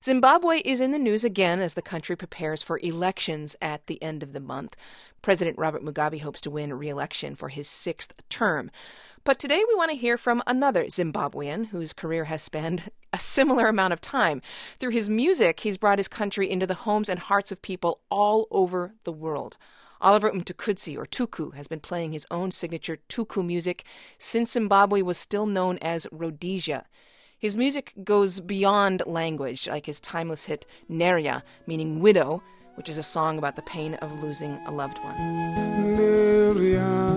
Zimbabwe is in the news again as the country prepares for elections at the end of the month. President Robert Mugabe hopes to win re-election for his sixth term. But today we want to hear from another Zimbabwean whose career has spanned a similar amount of time. Through his music, he's brought his country into the homes and hearts of people all over the world. Oliver Mtukudzi, or Tuku, has been playing his own signature Tuku music since Zimbabwe was still known as Rhodesia. His music goes beyond language, like his timeless hit Neria, meaning widow, which is a song about the pain of losing a loved one. Neria,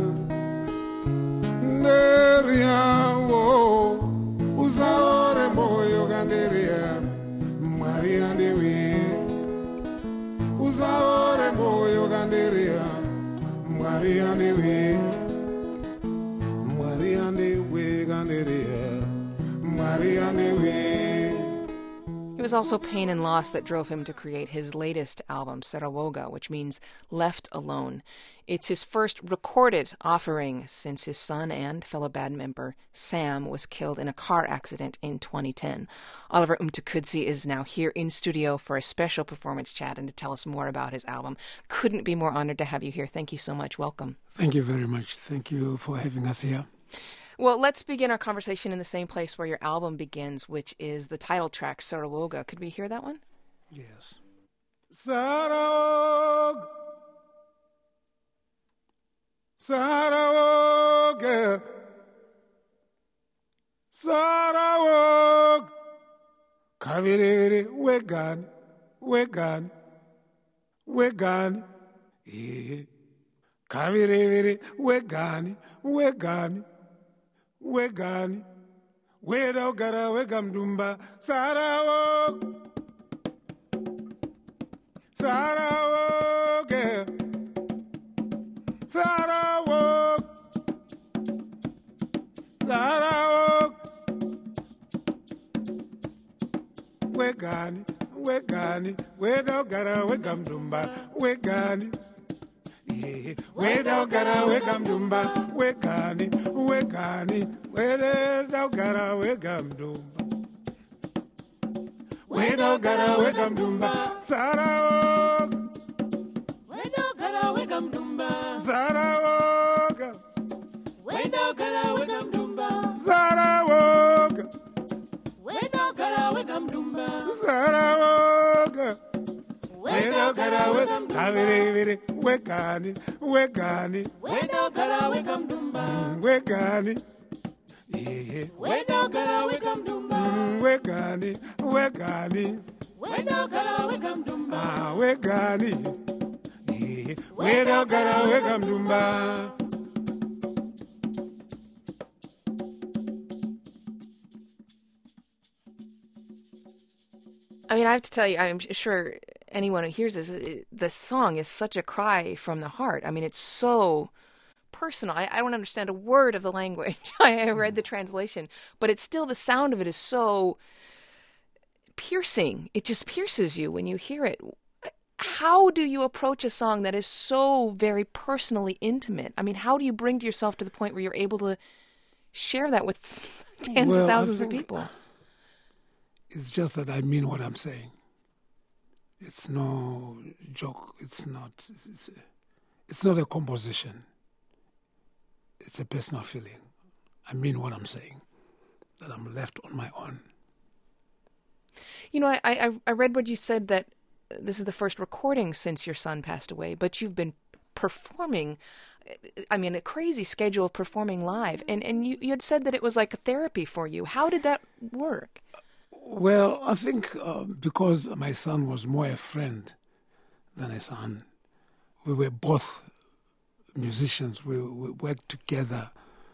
Neria, oh, uzaore moyo ganderia, Maria Dewi, uzaore moyo ganderia, Maria Dewi, Maria Dewi ganderia. It was also pain and loss that drove him to create his latest album, Sarawoga, which means left alone. It's his first recorded offering since his son and fellow band member Sam was killed in a car accident in 2010. Oliver Mtukudzi is now here in studio for a special performance chat and to tell us more about his album. Couldn't be more honored to have you here. Thank you so much. Welcome. Thank you very much. Thank you for having us here. Well, let's begin our conversation in the same place where your album begins, which is the title track, Sarawoga. Could we hear that one? Yes. Sarawog, Sarawog, Sarawog, Kaviriri, Wegan, Wegan, Wegan, Kaviriri, Wegan, Wegan. Wegani, Wedo Gara Wegam Dumba, Sarawog, Sarawog, Sarawog, Sarawog, Wegani, Wegani, Wedo Gara Wegam Dumba, Wegani. Wedo gara wegam dumba, wegani, wegani, wedo gara wegam dumba. Wedo gara wegam dumba, Sarawog. Wedo gara wegam dumba, Sarawog. Wedo gara wegam dumba, Sarawog. Wedo gara wegam dumba, Sarawog. Wedo gara wegam dumba, Kaviri, wegani, wegani, Wedo gara wegam dumba, wegani. Wedo gara wegam dumba, Wegani, wegani, Wedo gara wegam dumba, wegani. Wedo gara wegam dumba. I mean, I have to tell you, I'm sure anyone who hears this, the song is such a cry from the heart. I mean, it's so personal. I don't understand a word of the language. I read the translation, but it's still, the sound of it is so piercing. It just pierces you when you hear it. How do you approach a song that is so very personally intimate? I mean, how do you bring yourself to the point where you're able to share that with tens of thousands of people? It's just that I mean what I'm saying. It's no joke. It's not a composition. It's a personal feeling. I mean what I'm saying, that I'm left on my own. You know, I read what you said, that this is the first recording since your son passed away, but you've been performing, I mean, a crazy schedule of performing live. And you had said that it was like a therapy for you. How did that work? Well, I think because my son was more a friend than a son, we were both musicians. We worked together.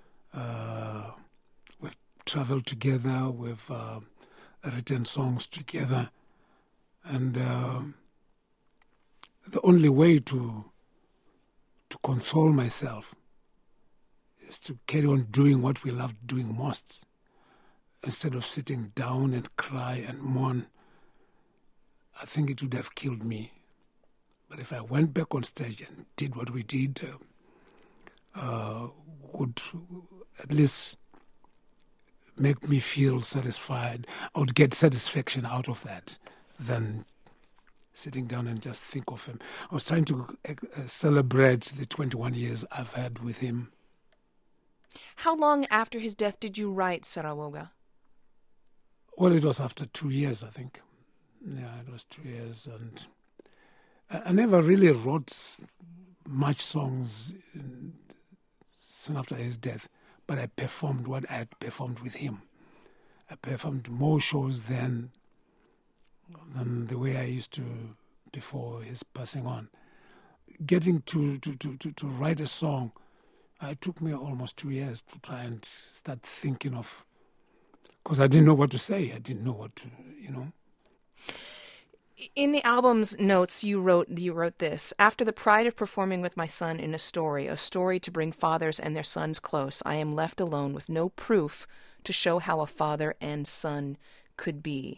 We've traveled together. We've written songs together. And the only way to console myself is to carry on doing what we loved doing most. Instead of sitting down and cry and mourn, I think it would have killed me. But if I went back on stage and did what we did, would at least make me feel satisfied. I would get satisfaction out of that. than sitting down and just think of him. I was trying to celebrate the 21 years I've had with him. How long after his death did you write Sarawoga? Well, it was after 2 years, I think. Yeah, it was 2 years. And I never really wrote much songs soon after his death, but I performed what I had performed with him. I performed more shows than the way I used to before his passing on. Getting to write a song, it took me almost 2 years to try and start thinking of, because I didn't know what to say. I didn't know what to, In the album's notes, you wrote this: after the pride of performing with my son in a story to bring fathers and their sons close, I am left alone with no proof to show how a father and son could be.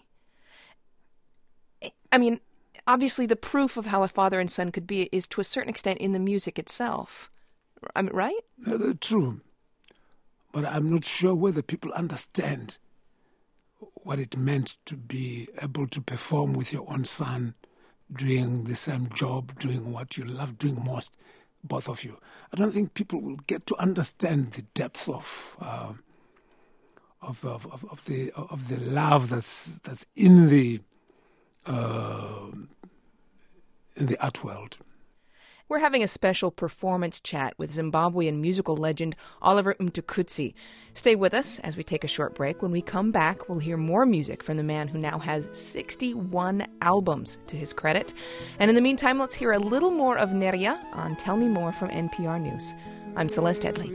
I mean, obviously the proof of how a father and son could be is to a certain extent in the music itself. I mean, right? True. But I'm not sure whether people understand what it meant to be able to perform with your own son, doing the same job, doing what you love doing most, both of you. I don't think people will get to understand the depth of the love that's in the art world. We're having a special performance chat with Zimbabwean musical legend Oliver Mtukudzi. Stay with us as we take a short break. When we come back, we'll hear more music from the man who now has 61 albums to his credit. And in the meantime, let's hear a little more of Neria on Tell Me More from NPR News. I'm Celeste Headley.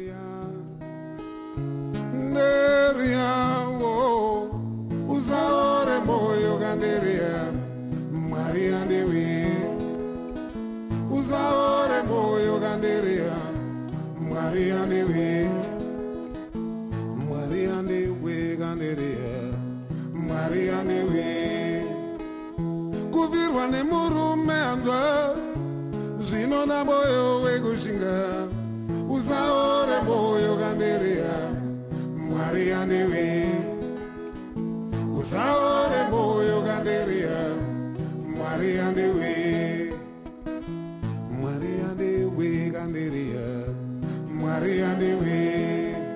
Neria, oh, usaore moyo ganderia, Maria Dewi. Usaore moyo ganderia, Maria Dewi. Maria Dewi ganderia, Maria Dewi. Kuvirwa ne murume andwa, zino na moyo wegushinga. Usaore moyo ganderia, Maria Dewi. Usaore moyo ganderia, Maria Dewi. Maria Dewi ganderia, Maria Dewi.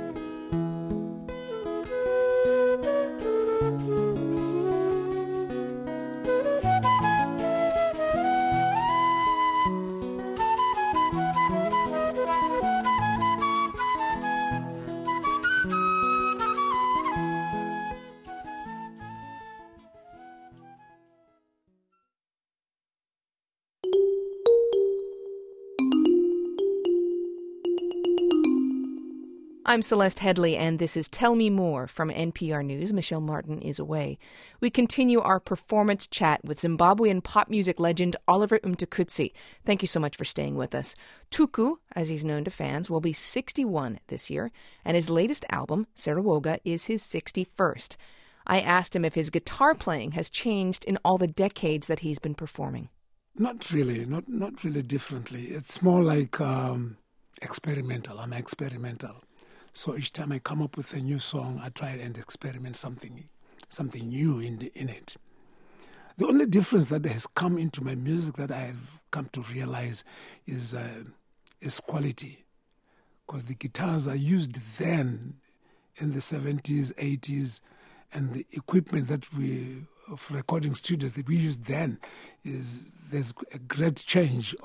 I'm Celeste Headley, and this is Tell Me More from NPR News. Michelle Martin is away. We continue our performance chat with Zimbabwean pop music legend Oliver Mtukudzi. Thank you so much for staying with us. Tuku, as he's known to fans, will be 61 this year, and his latest album, Sarawoga, is his 61st. I asked him if his guitar playing has changed in all the decades that he's been performing. Not really, not really differently. It's more like experimental. I'm experimental. So each time I come up with a new song, I try and experiment something new in it. The only difference that has come into my music that I've come to realize is quality. Because the guitars I used then in the 70s, 80s, and the equipment of recording studios that we used then there's a great change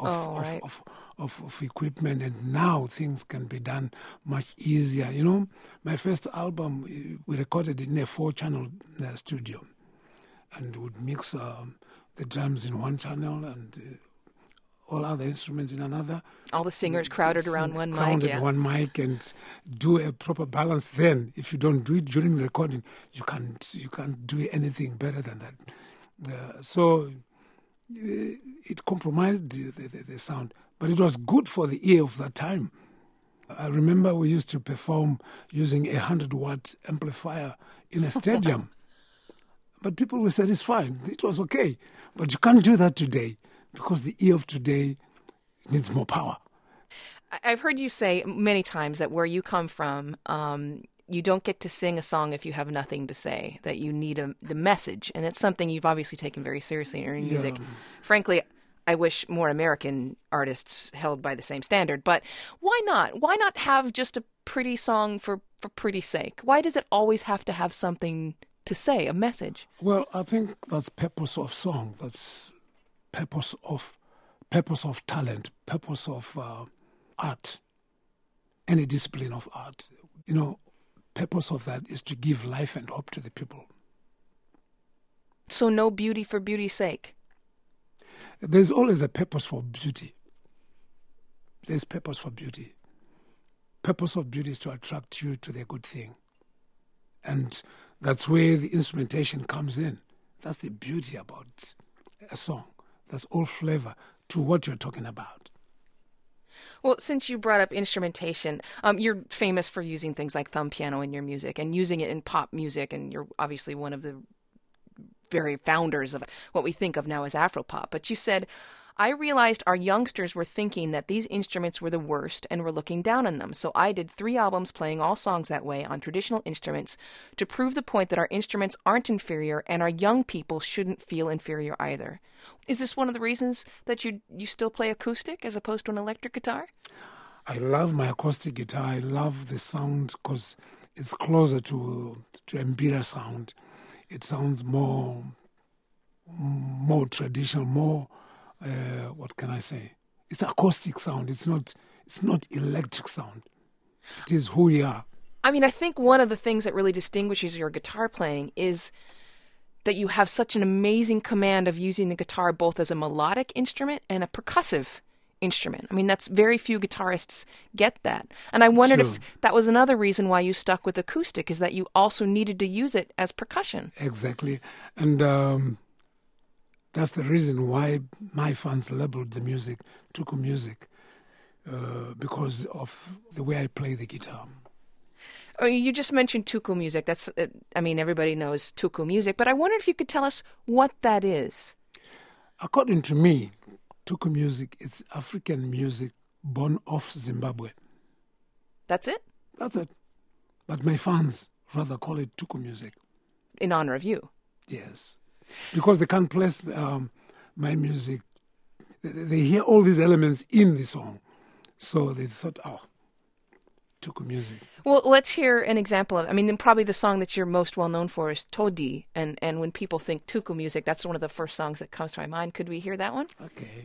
of equipment, and now things can be done much easier. You know, my first album, we recorded it in a 4-channel studio, and would mix the drums in one channel and all other instruments in another. All the singers crowded around one mic, yeah. One mic, and do a proper balance. Then, if you don't do it during the recording, you can't do anything better than that. So it compromised the sound, but it was good for the ear of that time. I remember we used to perform using a 100-watt amplifier in a stadium, but people were satisfied. It was okay, but you can't do that today, because the ear of today needs more power. I've heard you say many times that where you come from, you don't get to sing a song if you have nothing to say, that you need the message. And it's something you've obviously taken very seriously in your music. Frankly, I wish more American artists held by the same standard. But why not? Why not have just a pretty song for pretty sake? Why does it always have to have something to say, a message? Well, I think that's purpose of song. That's purpose of talent, purpose of art, any discipline of art. Purpose of that is to give life and hope to the people. So no beauty for beauty's sake? There's always a purpose for beauty. There's purpose for beauty. Purpose of beauty is to attract you to the good thing. And that's where the instrumentation comes in. That's the beauty about a song. That's all flavor to what you're talking about. Well, since you brought up instrumentation, you're famous for using things like thumb piano in your music and using it in pop music, and you're obviously one of the very founders of what we think of now as Afropop. But you said, I realized our youngsters were thinking that these instruments were the worst and were looking down on them. So I did 3 albums playing all songs that way on traditional instruments to prove the point that our instruments aren't inferior and our young people shouldn't feel inferior either. Is this one of the reasons that you still play acoustic as opposed to an electric guitar? I love my acoustic guitar. I love the sound because it's closer to Mbira sound. It sounds more traditional, more, what can I say? It's acoustic sound. It's not electric sound. It is who we are. I mean, I think one of the things that really distinguishes your guitar playing is that you have such an amazing command of using the guitar both as a melodic instrument and a percussive instrument. I mean, that's very few guitarists get that. And I wondered if that was another reason why you stuck with acoustic, is that you also needed to use it as percussion. Exactly. And that's the reason why my fans labeled the music Tuku music, because of the way I play the guitar. Oh, you just mentioned Tuku music. That's, everybody knows Tuku music, but I wondered if you could tell us what that is. According to me, Tuku music is African music born of Zimbabwe. That's it? That's it. But my fans rather call it Tuku music. In honor of you? Yes. Because they can't place my music. They hear all these elements in the song. So they thought, Tuku music. Well, let's hear an example of, then probably the song that you're most well known for is Todi. And when people think Tuku music, that's one of the first songs that comes to my mind. Could we hear that one? Okay.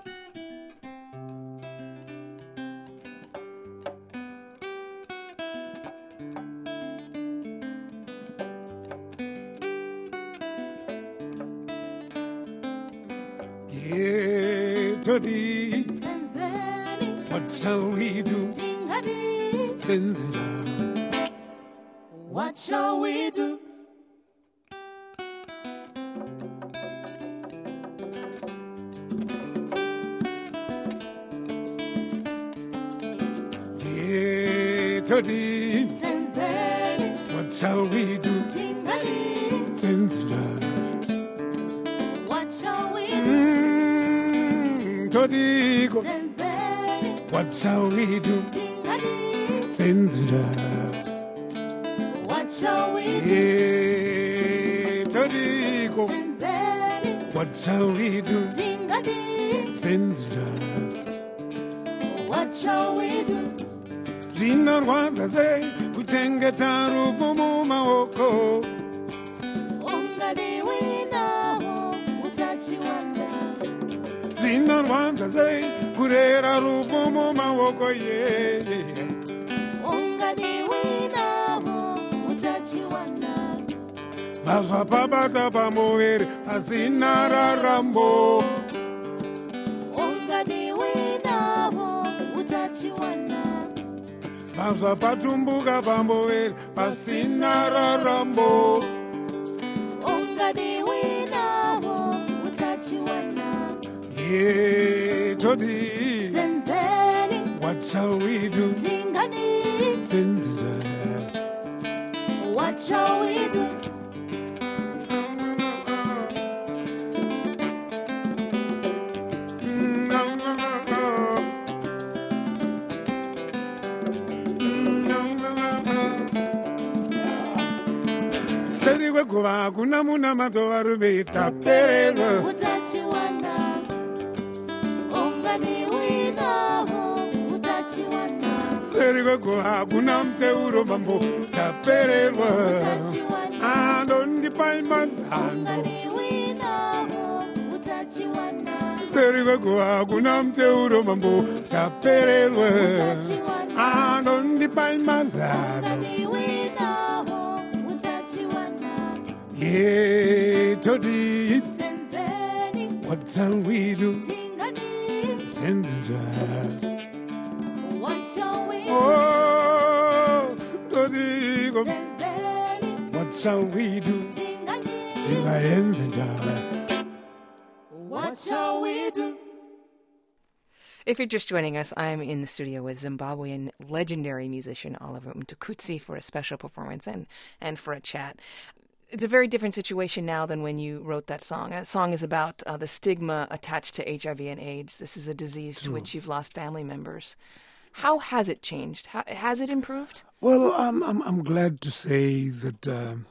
Yeah, Todi, what shall we do? What shall we do? Yeah, Todi, what shall we do? What shall we do? Todi, what shall we do? What shall we do? Yeah, Todi, what shall we do? What shall we do? Zvinorwadza sei kuchengeta rufu mumaoko. Ungadiwi nawo utachiwanda. Zvinorwadza sei kurera rufu mumaoko yeye. Ungadiwi nawo utachiwanda. Vazvapabata pamuviri pasina rarambo. Ungadiwi nawo utachiwanda. Vazvapatumbuka pamuviri pasina rarambo. Ungadiwi nawo utachiwanda. Yeah, Todi, Senzeni. what shall we do? Tingani. Senzira. What shall we do? seri kwegova kuna munamato varume tapererwa utachiwana ungani winaho utachiwana seri kwegova kuna muteuro mambo tapererwa utachiwana andondipai mazano ungani winaho utachiwana seri kwegova kuna muteuro mambo tapererwa andondipai mazano ungani winaho utachiwana ye todi senzeni what shall we do tingani senza what shall we do oh todi senzeni what shall we do tingani singayenza njani what shall we do If you're just joining us, I'm in the studio with Zimbabwean legendary musician Oliver Mtukudzi for a special performance and for a chat. It's a very different situation now than when you wrote that song. That song is about the stigma attached to HIV and AIDS. This is a disease to which you've lost family members. How has it changed? Has it improved? Well, I'm glad to say that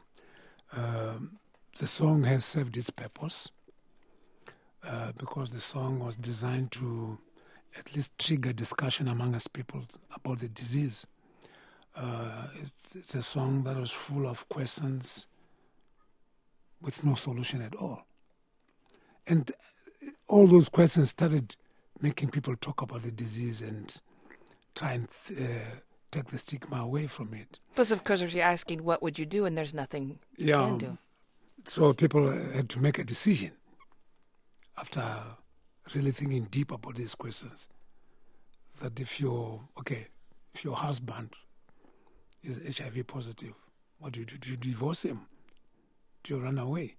the song has served its purpose because the song was designed to at least trigger discussion among us people about the disease. It's a song that was full of questions with no solution at all. And all those questions started making people talk about the disease and try and take the stigma away from it. Plus, of course, you're asking, what would you do? And there's nothing you can do. So people had to make a decision after really thinking deep about these questions. That if your husband is HIV positive, what do you do? Do you divorce him? Do you run away?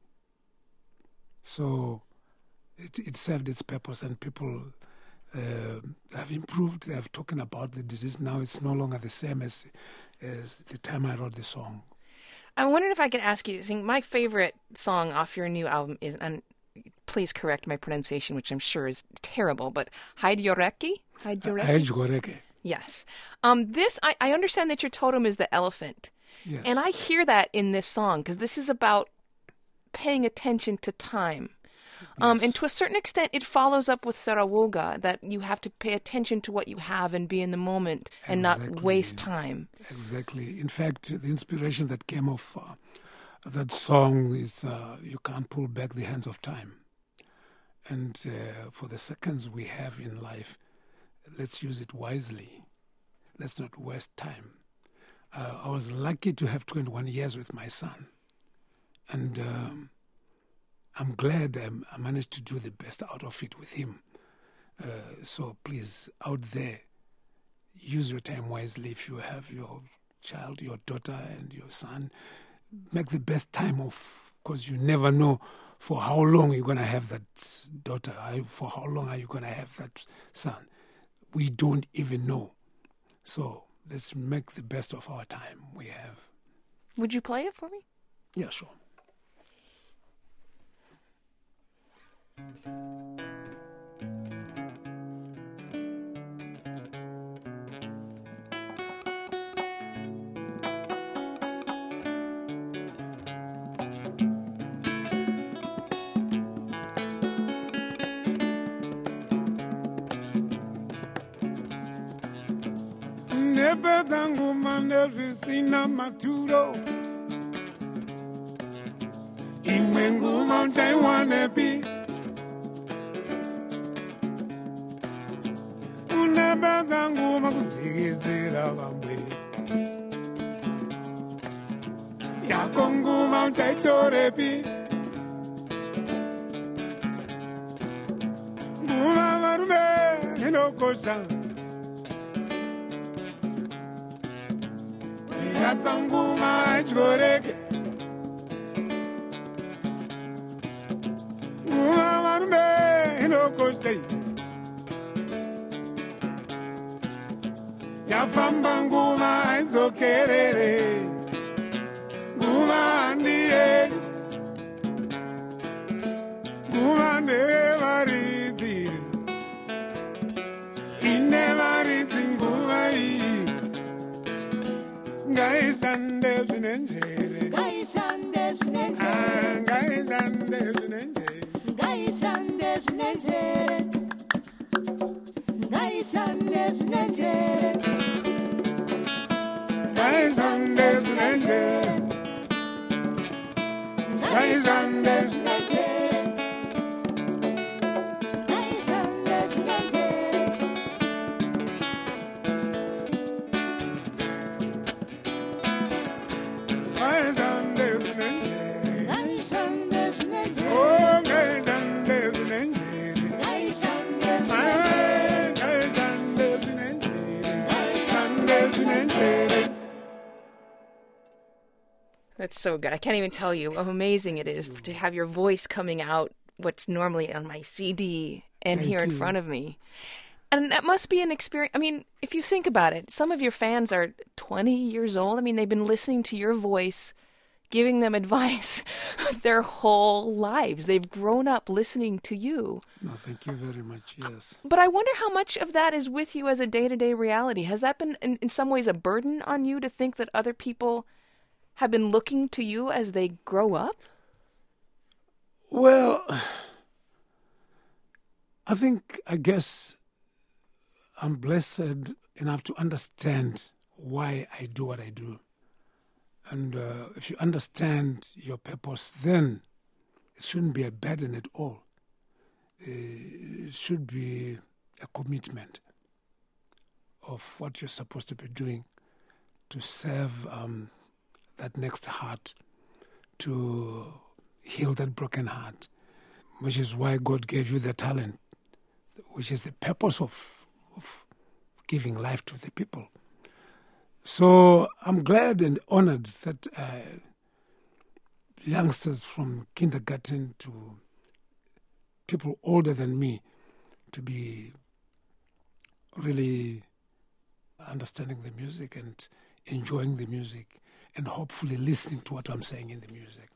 So it served its purpose, and people have improved. They have talking about the disease. Now it's no longer the same as the time I wrote the song. I'm wondering if I could ask you to sing. My favorite song off your new album is, and please correct my pronunciation, which I'm sure is terrible, but Haidyoreki? Haidyoreki. Yes. This, I understand that your totem is the elephant. Yes. And I hear that in this song, because this is about paying attention to time. Yes. And to a certain extent, it follows up with Sarawoga, that you have to pay attention to what you have and be in the moment and not waste time. Exactly. In fact, the inspiration that came off that song is you can't pull back the hands of time. And for the seconds we have in life, let's use it wisely. Let's not waste time. I was lucky to have 21 years with my son. And I'm glad I managed to do the best out of it with him. So please, out there, use your time wisely. If you have your child, your daughter, and your son, make the best time of, because you never know for how long you're going to have that daughter, for how long are you going to have that son. We don't even know. So let's make the best of our time we have. Would you play it for me? Yeah, sure. Nebe zangu manderisina maturo Imwengu mountain wanepi Unebe zangu makuzigizira vamwe Yakongu mountain torepi Nguma marume hinokosha Sanguma choreke Nguma marume hinokosha Yafamba nguma izokerere Nguma ndiye Nguma nevarizi Inevarizi nguma iyi Gaishande zvinenjere Gaishande zvinenjere ngaishande zvinenjere ngaishande zvinenjere ngaishande zvinenjere ngaishande zvinenjere ngaishande zvinenjere ngaishande zvinenjere oh ngaishande zvinenjere ngaishande ngaishande zvinenjere That's so good. I can't even tell you how amazing it is to have your voice coming out what's normally on my CD and Thank here in you. front of me. And that must be an experience. I mean, if you think about it, some of your fans are 20 years old. I mean, they've been listening to your voice, giving them advice their whole lives. They've grown up listening to you. No, thank you very much. Yes. But I wonder how much of that is with you as a day-to-day reality. Has that been, in some ways, a burden on you to think that other people have been looking to you as they grow up? Well, I guess I'm blessed enough to understand why I do what I do. And if you understand your purpose, then it shouldn't be a burden at all. It should be a commitment of what you're supposed to be doing to serve that next heart, to heal that broken heart, which is why God gave you the talent, which is the purpose of giving life to the people. So I'm glad and honored that youngsters from kindergarten to people older than me to be really understanding the music and enjoying the music and hopefully listening to what I'm saying in the music.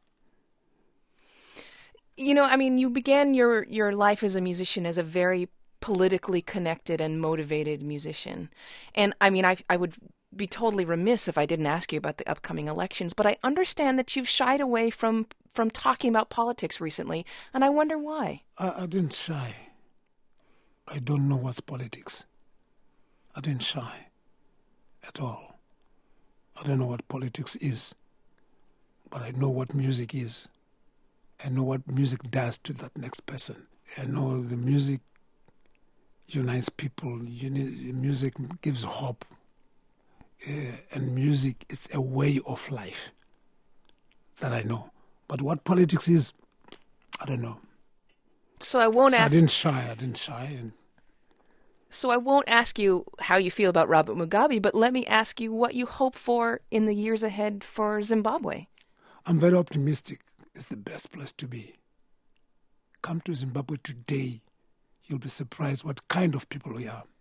You know, I mean, you began your life as a musician as a very politically connected and motivated musician. And I mean, I would be totally remiss if I didn't ask you about the upcoming elections, but I understand that you've shied away from talking about politics recently, and I wonder why. I didn't shy. I don't know what's politics. I didn't shy at all. I don't know what politics is, but I know what music is. I know what music does to that next person. I know the music unites people. Music gives hope. And music is a way of life that I know. But what politics is, I don't know. So I won't ask. I didn't shy. And So I won't ask you how you feel about Robert Mugabe, but let me ask you what you hope for in the years ahead for Zimbabwe. I'm very optimistic. It's the best place to be. Come to Zimbabwe today. You'll be surprised what kind of people we are.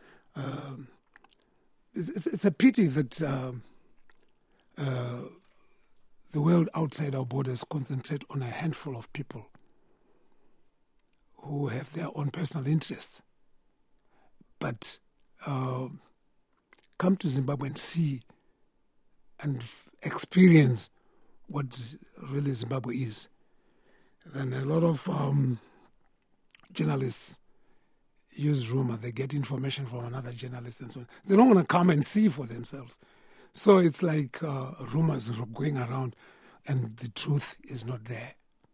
It's a pity that the world outside our borders concentrate on a handful of people who have their own personal interests. But come to Zimbabwe and see and experience what really Zimbabwe is. Then a lot of journalists use rumor. They get information from another journalist and so on. They don't want to come and see for themselves. So it's like rumors are going around and the truth is not there.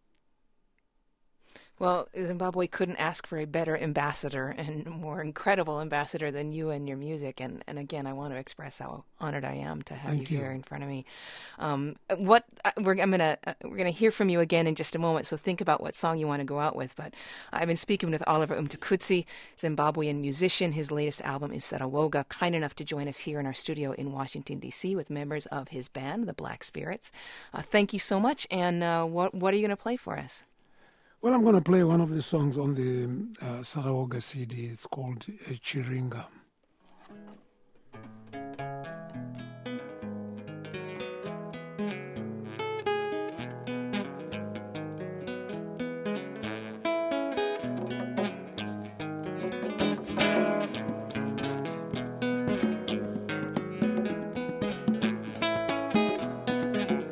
Well, Zimbabwe couldn't ask for a better ambassador and more incredible ambassador than you and your music. And again, I want to express how honored I am to have Thank you you. here in front of me. We're gonna hear from you again in just a moment. So think about what song you want to go out with. But I've been speaking with Oliver Mtukudzi, Zimbabwean musician. His latest album is Sarawoga. Kind enough to join us here in our studio in Washington D.C. with members of his band, the Black Spirits. Thank you so much. And what are you going to play for us? Well, I'm going to play one of the songs on the Sarawoga CD. It's called Chiringa.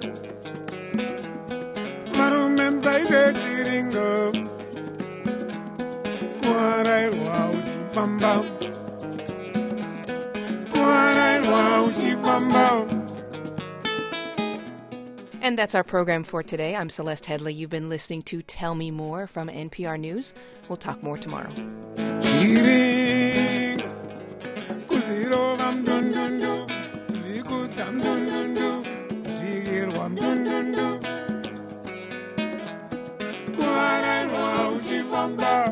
Marume mzaide chiringa Kuarairwa uchifamba, kuarairwa uchifamba. And that's our program for today. I'm Celeste Headley. You've been listening to Tell Me More from NPR News. We'll talk more tomorrow. Chiring, kuzirova mdundundu, zikuta mdundundu, zigirwa mdundundu. Kuarairwa uchifamba.